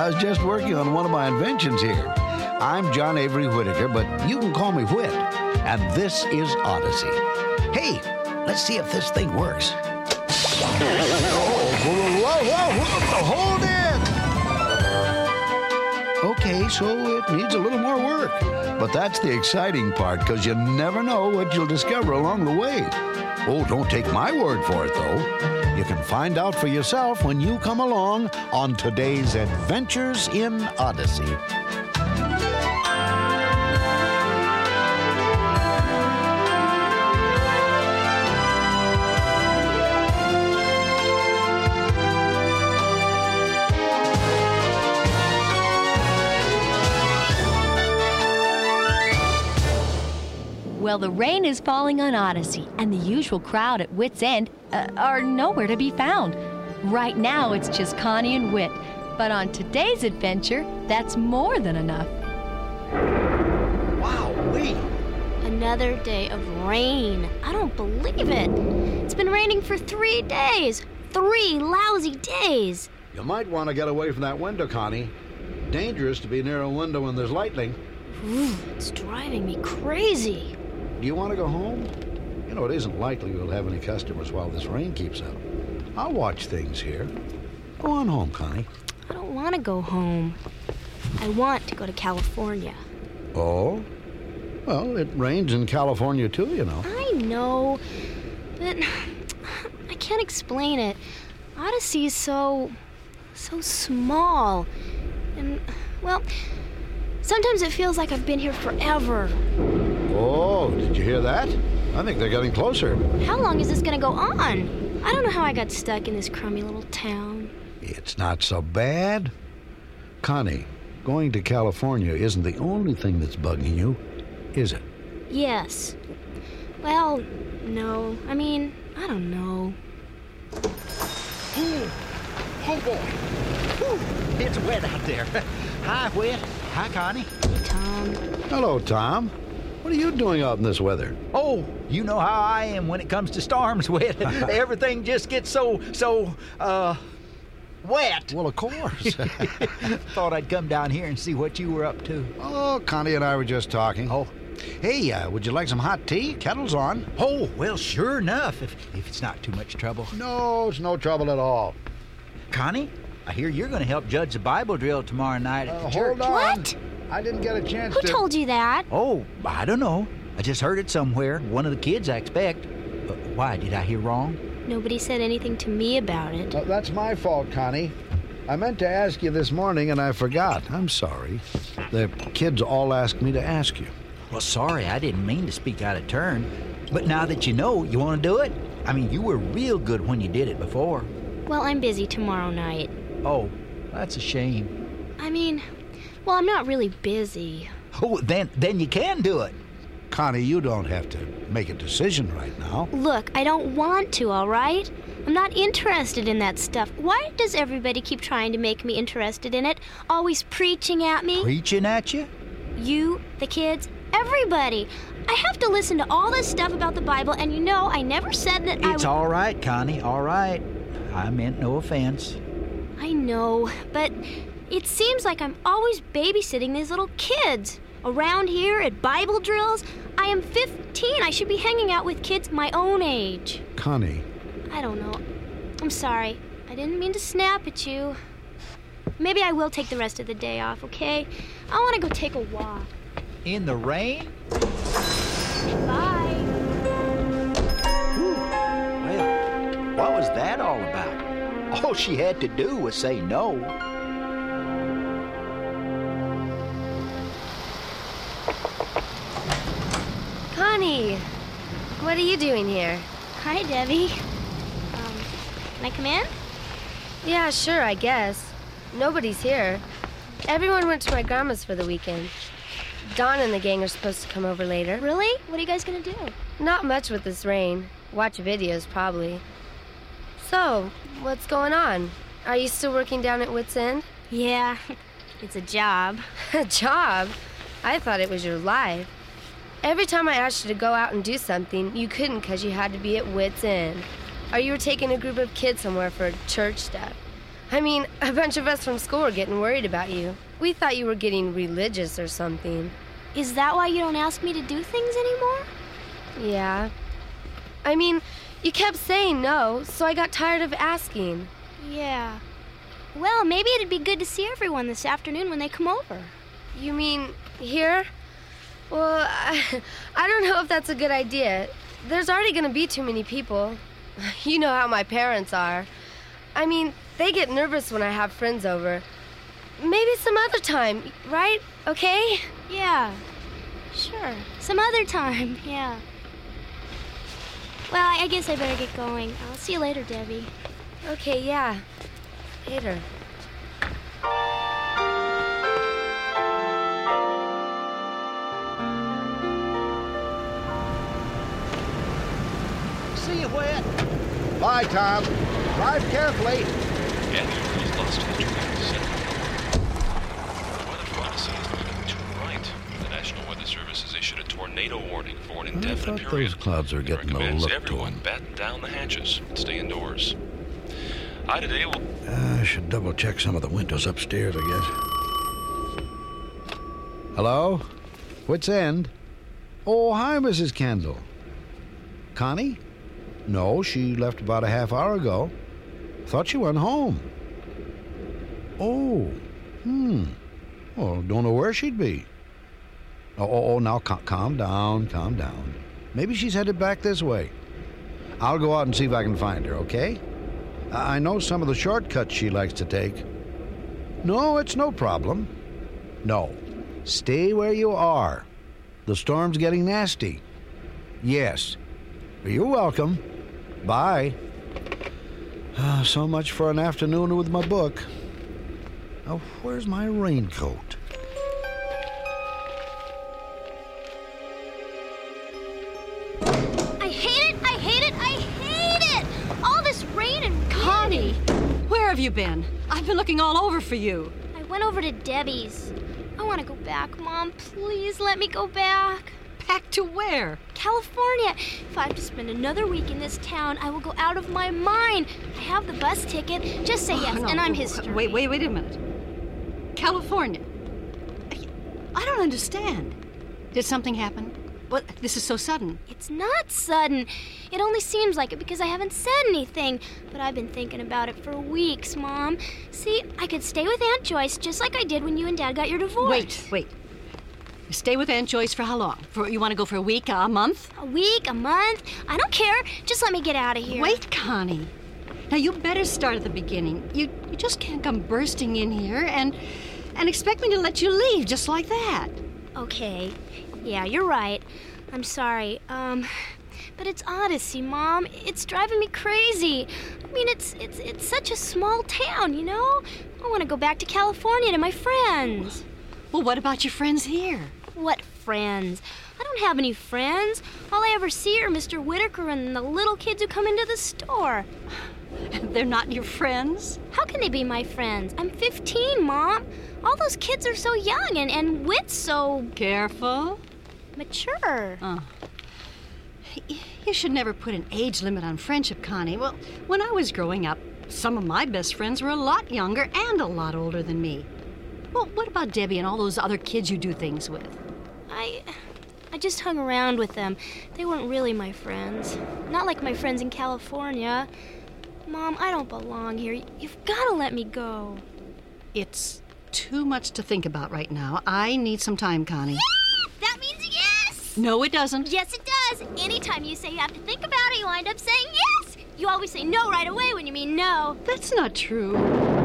I was just working on one of my inventions here. I'm John Avery Whittaker, but you can call me Whit. And this is Odyssey. Hey, let's see if this thing works. Whoa, hold it! Okay, so it needs a little more work. But that's the exciting part, because you never know what you'll discover along the way. Oh, don't take my word for it, though. You can find out for yourself when you come along on today's Adventures in Odyssey. Well, the rain is falling on Odyssey, and the usual crowd at Whit's End are nowhere to be found. Right now, it's just Connie and Whit. But on today's adventure, that's more than enough. Wow-wee! Another day of rain. I don't believe it. It's been raining for 3 days. 3 lousy days. You might want to get away from that window, Connie. Dangerous to be near a window when there's lightning. Ooh, it's driving me crazy. Do you want to go home? You know, it isn't likely we'll have any customers while this rain keeps up. I'll watch things here. Go on home, Connie. I don't want to go home. I want to go to California. Oh? Well, it rains in California too, you know. I know, but I can't explain it. Odyssey is so small. And, well, sometimes it feels like I've been here forever. Oh, did you hear that? I think they're getting closer. How long is this going to go on? I don't know how I got stuck in this crummy little town. It's not so bad. Connie, going to California isn't the only thing that's bugging you, is it? Yes. Well, no. I mean, I don't know. Oh, boy. Whew. It's wet out there. Hi, Whit. Hi, Connie. Hey, Tom. Hello, Tom. What are you doing out in this weather? Oh, you know how I am when it comes to storms, Whit. Everything just gets so wet. Well, of course. Thought I'd come down here and see what you were up to. Oh, Connie and I were just talking. Oh. Hey, would you like some hot tea? Kettle's on. Oh, well, sure enough, if it's not too much trouble. No, it's no trouble at all. Connie, I hear you're going to help judge the Bible drill tomorrow night at the church. Hold on. What? I didn't get a chance Who to... told you that? Oh, I don't know. I just heard it somewhere. One of the kids, I expect. Why, did I hear wrong? Nobody said anything to me about it. That's my fault, Connie. I meant to ask you this morning, and I forgot. I'm sorry. The kids all asked me to ask you. Well, sorry, I didn't mean to speak out of turn. But now that you know, you want to do it? I mean, you were real good when you did it before. Well, I'm busy tomorrow night. Oh, that's a shame. I mean, well, I'm not really busy. Oh, then you can do it. Connie, you don't have to make a decision right now. Look, I don't want to, all right? I'm not interested in that stuff. Why does everybody keep trying to make me interested in it? Always preaching at me? Preaching at you? You, the kids, everybody. I have to listen to all this stuff about the Bible, and you know, I never said that It's all right, Connie, all right. I meant no offense. I know, but it seems like I'm always babysitting these little kids. Around here at Bible drills, I am 15. I should be hanging out with kids my own age. Connie. I don't know. I'm sorry. I didn't mean to snap at you. Maybe I will take the rest of the day off, okay? I want to go take a walk. In the rain? Bye. Ooh. Well, what was that all about? All she had to do was say no. Connie, what are you doing here? Hi, Debbie. Can I come in? Yeah, sure, I guess. Nobody's here. Everyone went to my grandma's for the weekend. Dawn and the gang are supposed to come over later. Really? What are you guys gonna do? Not much with this rain. Watch videos, probably. So, what's going on? Are you still working down at Whit's End? Yeah, it's a job. A job? I thought it was your life. Every time I asked you to go out and do something, you couldn't because you had to be at Whit's End. Or you were taking a group of kids somewhere for church stuff. I mean, a bunch of us from school were getting worried about you. We thought you were getting religious or something. Is that why you don't ask me to do things anymore? Yeah. I mean, you kept saying no, so I got tired of asking. Yeah. Well, maybe it'd be good to see everyone this afternoon when they come over. You mean here? Well, I don't know if that's a good idea. There's already going to be too many people. You know how my parents are. I mean, they get nervous when I have friends over. Maybe some other time, right? Okay? Yeah. Sure. Some other time, yeah. Well, I guess I better get going. I'll see you later, Debbie. Okay, yeah. Later. See you, Whit. Bye, Tom. Drive carefully. And the overall's lost to the tracks. The weather for Odyssey is looking too bright. The National Weather Service has issued a tornado warning for an indefinite thought period. those clouds are It getting a recommends look to everyone them. batten down the hatches and stay indoors. I today will... I should double check some of the windows upstairs, I guess. Hello? Wits End? Oh, hi, Mrs. Kendall. Connie? No, she left about a half hour ago. Thought she went home. Oh, Well, don't know where she'd be. Now calm down. Maybe she's headed back this way. I'll go out and see if I can find her, okay? I know some of the shortcuts she likes to take. No, it's no problem. No, stay where you are. The storm's getting nasty. Yes. You're welcome. Bye. So much for an afternoon with my book. Now, where's my raincoat? I hate it! All this rain and Connie, where have you been? I've been looking all over for you. I went over to Debbie's. I want to go back, Mom. Please let me go back. Back to where? California. If I have to spend another week in this town, I will go out of my mind. I have the bus ticket. Just say yes, No, and I'm history. Wait a minute. California. I don't understand. Did something happen? What? This is so sudden. It's not sudden. It only seems like it because I haven't said anything. But I've been thinking about it for weeks, Mom. See, I could stay with Aunt Joyce just like I did when you and Dad got your divorce. Wait. Stay with Aunt Joyce for how long? You want to go for a week, a month? A week, a month? I don't care. Just let me get out of here. Wait, Connie. Now, you better start at the beginning. You just can't come bursting in here and expect me to let you leave just like that. Okay. Yeah, you're right. I'm sorry. But it's Odyssey, Mom. It's driving me crazy. I mean, it's such a small town, you know? I want to go back to California to my friends. Well, what about your friends here? What friends? I don't have any friends. All I ever see are Mr. Whitaker and the little kids who come into the store. They're not your friends? How can they be my friends? I'm 15, Mom. All those kids are so young and Whit's so... Careful. mature. You should never put an age limit on friendship, Connie. Well, when I was growing up, some of my best friends were a lot younger and a lot older than me. Well, what about Debbie and all those other kids you do things with? I just hung around with them. They weren't really my friends. Not like my friends in California. Mom, I don't belong here. You've got to let me go. It's too much to think about right now. I need some time, Connie. That means yes! No, it doesn't. Yes, it does. Anytime you say you have to think about it, you wind up saying yes. You always say no right away when you mean no. That's not true.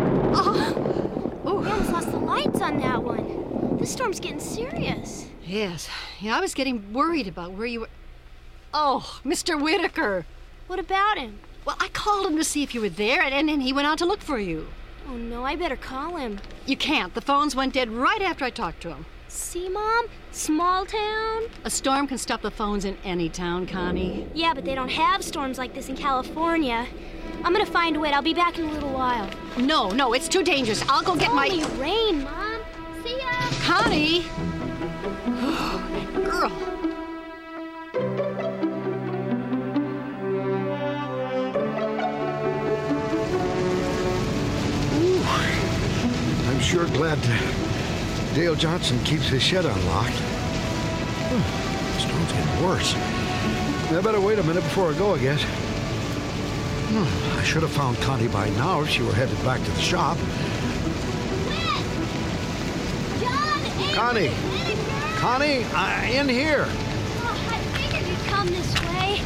We almost lost the lights on that one. This storm's getting serious. Yes. I was getting worried about where you were. Oh, Mr. Whitaker. What about him? Well, I called him to see if you were there, and then he went out to look for you. Oh, no, I better call him. You can't. The phones went dead right after I talked to him. See, Mom? Small town? A storm can stop the phones in any town, Connie. Yeah, but they don't have storms like this in California. I'm gonna find Whit. I'll be back in a little while. No, it's too dangerous. I'll go get my... It's only rain, Mom. See ya! Connie! Girl. glad Dale Johnson keeps his shed unlocked. The storm's getting worse. I better wait a minute before I go, I guess. I should have found Connie by now if she were headed back to the shop. Connie! Connie, in here! Oh, I figured you'd come this way.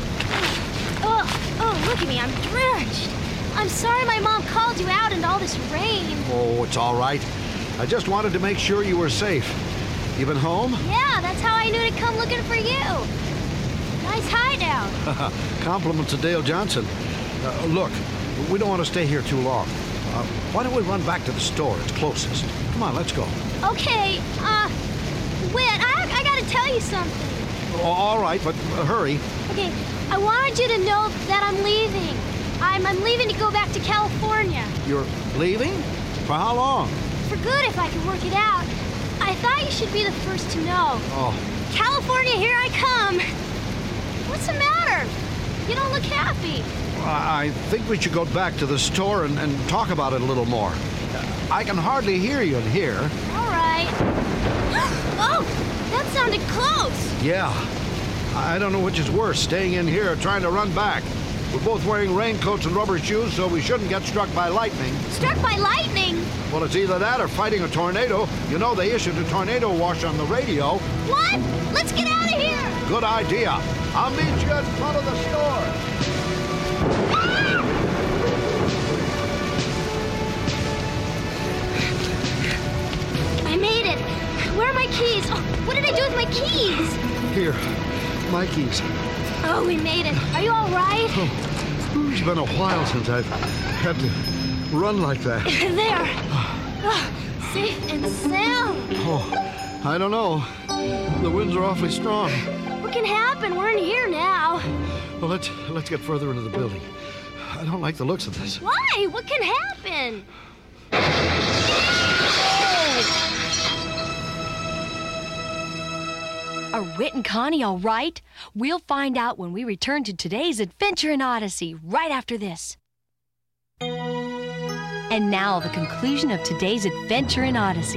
Oh, look at me, I'm drenched. I'm sorry my mom called you out in all this rain. Oh, it's all right. I just wanted to make sure you were safe. You been home? Yeah, that's how I knew to come looking for you. Nice hideout. Compliments to Dale Johnson. Look, we don't want to stay here too long. Why don't we run back to the store? It's closest. Come on, let's go. Okay, Whit, I gotta tell you something. Oh, all right, but hurry. Okay, I wanted you to know that I'm leaving. I'm leaving to go back to California. You're leaving? For how long? For good, if I can work it out. I thought you should be the first to know. Oh. California, here I come. What's the matter? You don't look happy. I think we should go back to the store and talk about it a little more. I can hardly hear you in here. All right. Oh, that sounded close. Yeah. I don't know which is worse, staying in here or trying to run back. We're both wearing raincoats and rubber shoes, so we shouldn't get struck by lightning. Struck by lightning? Well, it's either that or fighting a tornado. You know they issued a tornado watch on the radio. What? Let's get out of here. Good idea. I'll meet you in front of the store. I made it. Where are my keys? Oh, what did I do with my keys? Here, my keys. Oh, we made it. Are you all right? Oh, it's been a while since I've had to run like that. There. Oh, safe and sound. Oh, I don't know. The winds are awfully strong. What can happen? We're in here now. Well, let's get further into the building. I don't like the looks of this. Why? What can happen? Are Whit and Connie all right? We'll find out when we return to today's adventure in Odyssey right after this. And now the conclusion of today's adventure in Odyssey.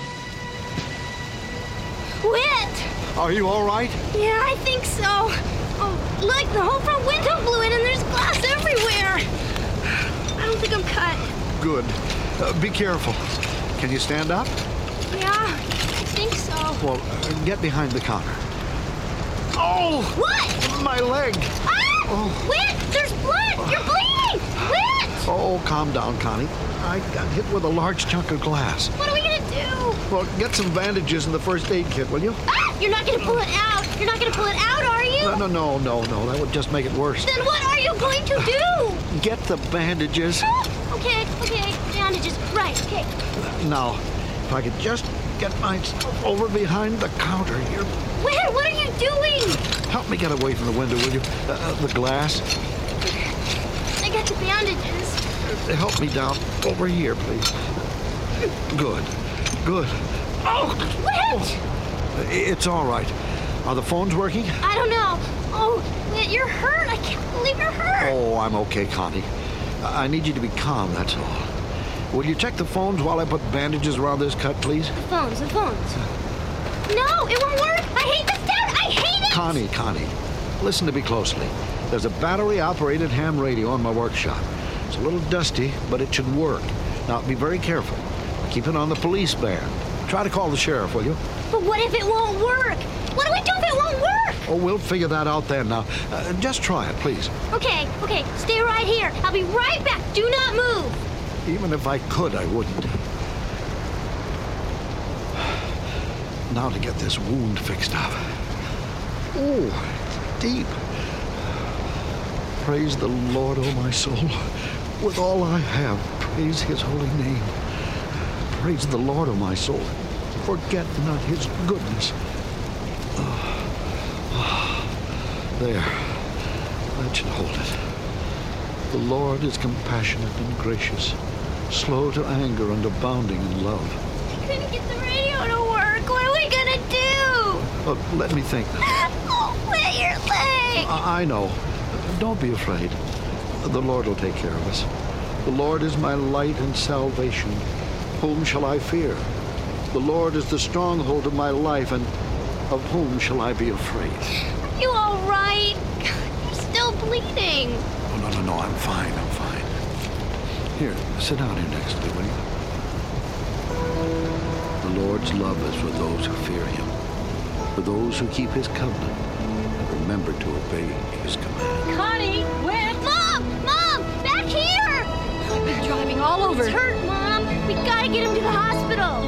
Whit! Are you all right? Yeah, I think so. Oh, look, the whole front window blew in and there's glass everywhere. I don't think I'm cut. Good. Be careful. Can you stand up? Yeah, I think so. Well, get behind the counter. Oh! What? My leg! Ah! Oh. Whit, there's blood! You're bleeding! Whit! Oh, calm down, Connie. I got hit with a large chunk of glass. What are we gonna do? Well, get some bandages and the first aid kit, will you? Ah! You're not gonna pull it out! You're not gonna pull it out, are you? No. That would just make it worse. Then what are you going to do? Get the bandages. Ah! Okay. Bandages. Right, okay. Now, if I could just get myself over behind the counter here. Whit, what are you doing? Help me get away from the window, will you? The glass. I got the bandages. Help me down over here, please. Good. Oh! Whit! It's all right. Are the phones working? I don't know. Oh, Whit, you're hurt. I can't believe you're hurt. Oh, I'm okay, Connie. I need you to be calm, that's all. Will you check the phones while I put bandages around this cut, please? The phones. No, it won't work. I hate this sound. I hate it. Connie, listen to me closely. There's a battery-operated ham radio in my workshop. It's a little dusty, but it should work. Now, be very careful. Keep it on the police band. Try to call the sheriff, will you? But what if it won't work? What do we do if it won't work? Oh, we'll figure that out then. Now, just try it, please. Okay. Stay right here. I'll be right back. Do not move. Even if I could, I wouldn't. Now to get this wound fixed up. Oh, deep. Praise the Lord, O my soul. With all I have, praise his holy name. Praise the Lord, O my soul. Forget not his goodness. There. That should hold it. The Lord is compassionate and gracious, slow to anger and abounding in love. I couldn't get the radio to work. What are we gonna do? Let me think. Oh, Whit, your leg. I know. Don't be afraid. The Lord will take care of us. The Lord is my light and salvation. Whom shall I fear? The Lord is the stronghold of my life, and of whom shall I be afraid? You all right? You're still bleeding. Oh, no, I'm fine. Here, sit down here next to me, will you? The Lord's love is for those who fear him, for those who keep his covenant and remember to obey his command. Connie, where? Mom, back here! I've been driving all over. He's hurt, Mom. We gotta get him to the hospital.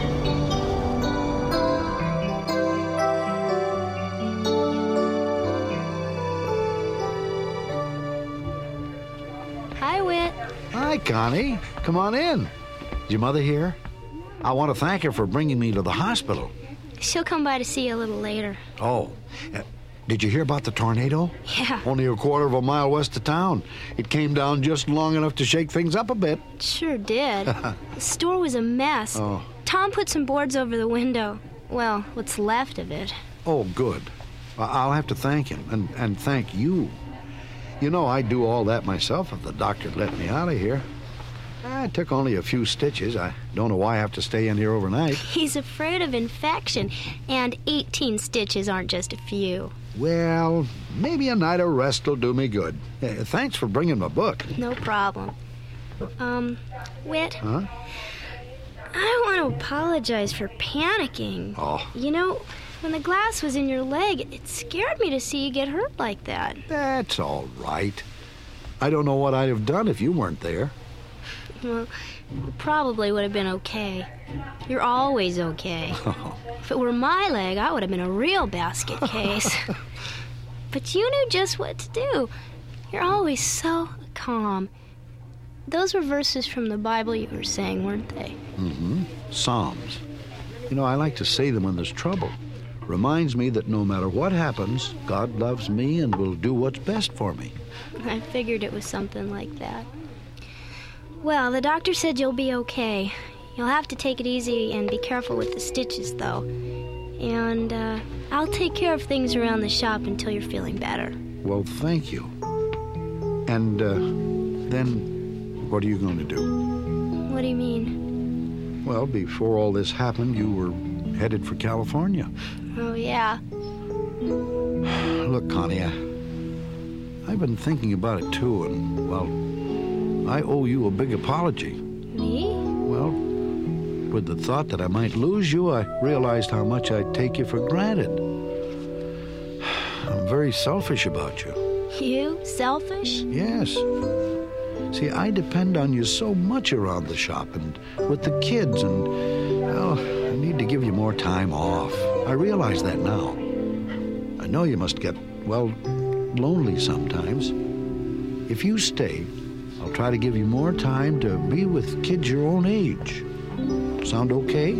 Hi, Whit. Hi, Connie. Come on in. Is your mother here? I want to thank her for bringing me to the hospital. She'll come by to see you a little later. Oh, did you hear about the tornado? Yeah. Only a quarter of a mile west of town. It came down just long enough to shake things up a bit. Sure did. The store was a mess. Oh. Tom put some boards over the window. Well, what's left of it. Oh, good. I'll have to thank him, and thank you. You know, I'd do all that myself if the doctor let me out of here. I took only a few stitches. I don't know why I have to stay in here overnight. He's afraid of infection, and 18 stitches aren't just a few. Well, maybe a night of rest will do me good. Thanks for bringing my book. No problem. Whit? Huh? I want to apologize for panicking. Oh. You know, when the glass was in your leg, it scared me to see you get hurt like that. That's all right. I don't know what I'd have done if you weren't there. Well, it probably would have been okay. You're always okay. If it were my leg, I would have been a real basket case. But you knew just what to do. You're always so calm. Those were verses from the Bible you were saying, weren't they? Mm-hmm. Psalms. You know, I like to say them when there's trouble. Reminds me that no matter what happens, God loves me and will do what's best for me. I figured it was something like that. Well, the doctor said you'll be okay. You'll have to take it easy and be careful with the stitches, though. And I'll take care of things around the shop until you're feeling better. Well, thank you. And then what are you going to do? What do you mean? Well, before all this happened, you were headed for California. Oh, yeah. Look, Connie, I've been thinking about it, too, and, well, I owe you a big apology. Me? Well, with the thought that I might lose you, I realized how much I take you for granted. I'm very selfish about you. You? Selfish? Yes. See, I depend on you so much around the shop and with the kids, and, well, I need to give you more time off. I realize that now. I know you must get, well, lonely sometimes. If you stay, I'll try to give you more time to be with kids your own age. Sound okay?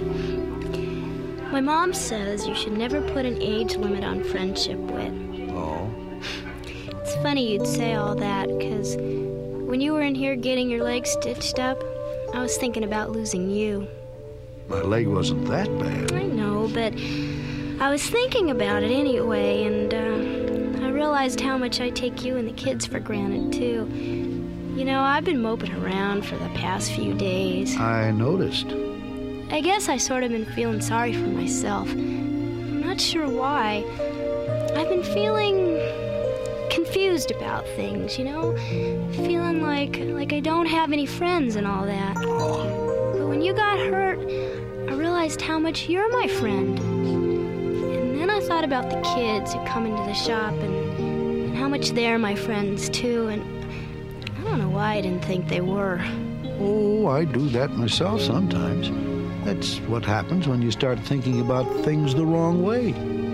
My mom says you should never put an age limit on friendship, Whit. Oh. It's funny you'd say all that, because when you were in here getting your leg stitched up, I was thinking about losing you. My leg wasn't that bad. I know, but I was thinking about it anyway, and I realized how much I take you and the kids for granted, too. You know, I've been moping around for the past few days. I noticed. I guess I sort of been feeling sorry for myself. I'm not sure why. I've been feeling confused about things, you know? Feeling like I don't have any friends and all that. But when you got hurt, I realized how much you're my friend. And then I thought about the kids who come into the shop and how much they're my friends, too, and I don't know why I didn't think they were. Oh, I do that myself sometimes. That's what happens when you start thinking about things the wrong way.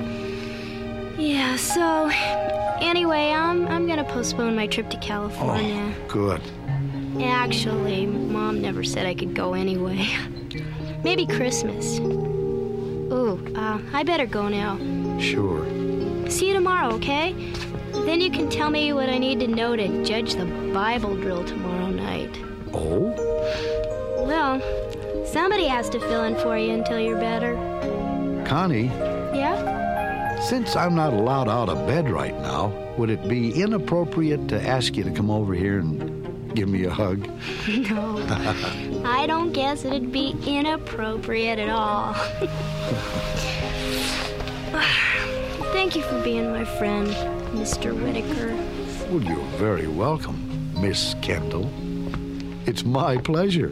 Yeah, so anyway, I'm gonna postpone my trip to California. Oh, good. Actually, Mom never said I could go anyway. Maybe Christmas. Ooh, I better go now. Sure. See you tomorrow, okay? Then you can tell me what I need to know to judge the Bible drill tomorrow night. Oh? Well, somebody has to fill in for you until you're better. Connie, Yeah? since I'm not allowed out of bed right now, would it be inappropriate to ask you to come over here and give me a hug? No. I don't guess it'd be inappropriate at all. Thank you for being my friend, Mr. Whitaker. Well, you're very welcome, Miss Kendall. It's my pleasure.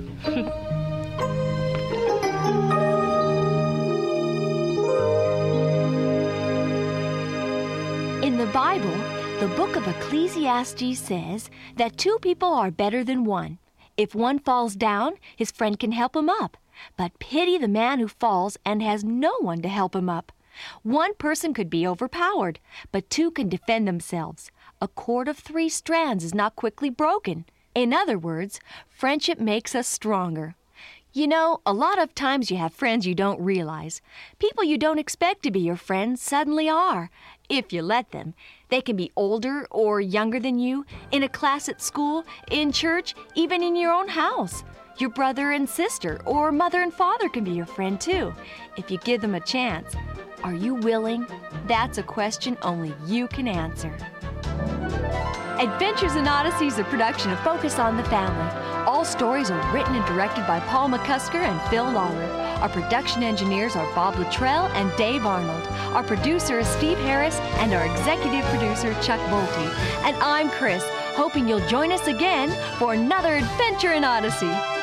In the Bible, the book of Ecclesiastes says that two people are better than one. If one falls down, his friend can help him up. But pity the man who falls and has no one to help him up. One person could be overpowered, but two can defend themselves. A cord of 3 strands is not quickly broken. In other words, friendship makes us stronger. You know, a lot of times you have friends you don't realize. People you don't expect to be your friends suddenly are, if you let them. They can be older or younger than you, in a class at school, in church, even in your own house. Your brother and sister or mother and father can be your friend too, if you give them a chance. Are you willing? That's a question only you can answer. Adventures in Odyssey is a production of Focus on the Family. All stories are written and directed by Paul McCusker and Phil Lawler. Our production engineers are Bob Luttrell and Dave Arnold. Our producer is Steve Harris, and our executive producer, Chuck Bolte. And I'm Chris, hoping you'll join us again for another adventure in Odyssey.